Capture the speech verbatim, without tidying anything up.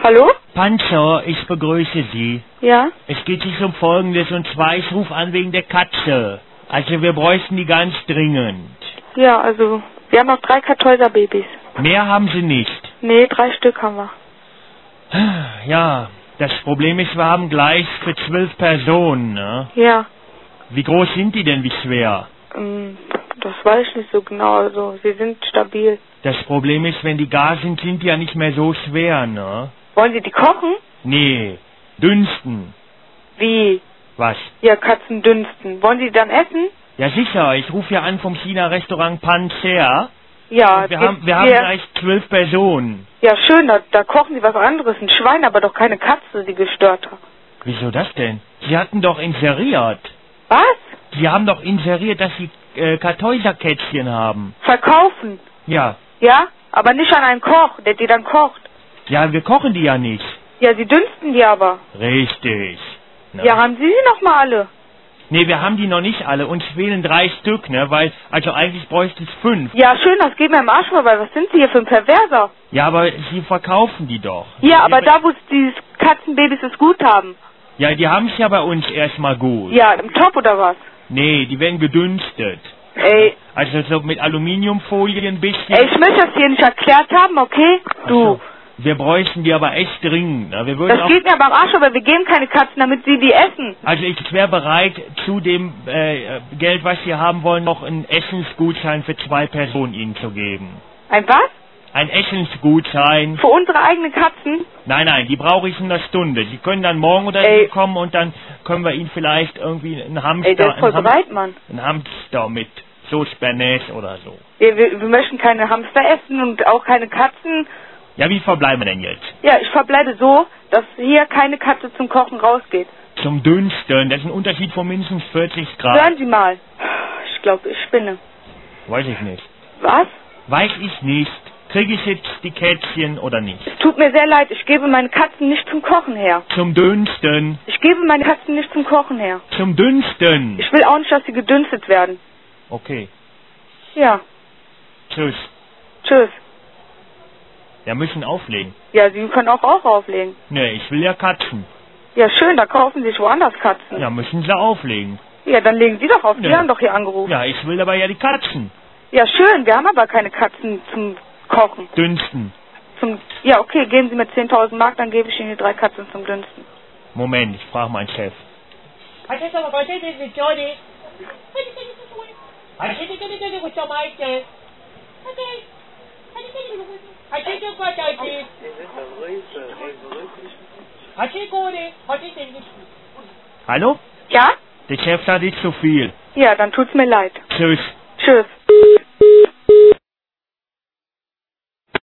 Hallo? Panzer, ich begrüße Sie. Ja? Es geht sich um Folgendes, und zwar, ich rufe an wegen der Katze. Also wir bräuchten die ganz dringend. Ja, also, wir haben noch drei Kartäuser-Babys. Mehr haben Sie nicht. Nee, drei Stück haben wir. Ja, das Problem ist, wir haben gleich für zwölf Personen, ne? Ja. Wie groß sind die denn, wie schwer? Ähm, das weiß ich nicht so genau, also, sie sind stabil. Das Problem ist, wenn die gar sind, sind die ja nicht mehr so schwer, ne? Wollen Sie die kochen? Nee, dünsten. Wie? Was? Ja, Katzen dünsten. Wollen Sie die dann essen? Ja sicher, ich rufe ja an vom China-Restaurant Panzer. Ja, Wir geht- haben, wir haben wir- gleich zwölf Personen. Ja, schön, da, da kochen Sie was anderes. Ein Schwein, aber doch keine Katze, die gestört hat. Wieso das denn? Sie hatten doch inseriert. Was? Sie haben doch inseriert, dass Sie äh, Kartäuserkätzchen haben. Verkaufen? Ja. Ja? Aber nicht an einen Koch, der die dann kocht. Ja, wir kochen die ja nicht. Ja, Sie dünsten die aber. Richtig. Na. Ja, haben Sie sie noch mal alle? Nee, wir haben die noch nicht alle. Uns fehlen drei Stück, ne? Weil, also eigentlich bräuchte es fünf. Ja, schön, das geht mir im Arsch vorbei. Was sind Sie hier für ein Perverser? Ja, aber Sie verkaufen die doch. Ja, aber Wir- da, wo die Katzenbabys es gut haben. Ja, die haben es ja bei uns erstmal gut. Ja, im Topf oder was? Nee, die werden gedünstet. Ey, Also so mit Aluminiumfolie ein bisschen. ey, ich möchte das hier nicht erklärt haben, okay? Ach Du. so. Wir bräuchten die aber echt dringend. Ne? Wir würden Das auch, geht mir aber am Arsch, aber wir geben keine Katzen, damit Sie die essen. also ich wäre bereit, zu dem äh, Geld, was Sie haben wollen, noch einen Essensgutschein für zwei Personen Ihnen zu geben. Ein was? Ein Essensgutschein. Für unsere eigenen Katzen? Nein, nein, die brauche ich in einer Stunde. Sie können dann morgen oder Ey. so kommen und dann können wir Ihnen vielleicht irgendwie einen Hamster, Ey, der ist voll einen, bereit, Mann. einen Hamster mit Sauce Bernays oder so. Wir, wir, wir möchten keine Hamster essen und auch keine Katzen. Ja, wie verbleiben wir denn jetzt? Ja, ich verbleibe so, dass hier keine Katze zum Kochen rausgeht. Zum Dünsten, das ist ein Unterschied von mindestens vierzig Grad. Hören Sie mal. Ich glaube, ich spinne. Weiß ich nicht. Was? Weiß ich nicht. Kriege ich jetzt die Kätzchen oder nicht? Es tut mir sehr leid, ich gebe meine Katzen nicht zum Kochen her. Zum Dünsten. Ich gebe meine Katzen nicht zum Kochen her. Zum Dünsten. Ich will auch nicht, dass sie gedünstet werden. Okay. Ja, Tschüss. tschüss. Wir müssen auflegen. Ja, Sie können auch auch auflegen. Nee, ich will ja Katzen. Ja, schön, da kaufen Sie sich woanders Katzen. Ja, müssen sie auflegen. Ja, dann legen Sie doch auf. Sie Ja. haben doch hier angerufen. Ja, ich will aber ja die Katzen. Ja, schön, wir haben aber keine Katzen zum Kochen. Dünsten. Zum, ja, okay, geben Sie mir zehntausend Mark, dann gebe ich Ihnen die drei Katzen zum Dünsten. Moment, ich frage meinen Chef. Hallo? Ja? Der Chef sagt nicht zu viel. Ja, dann tut's mir leid. Tschüss. Tschüss.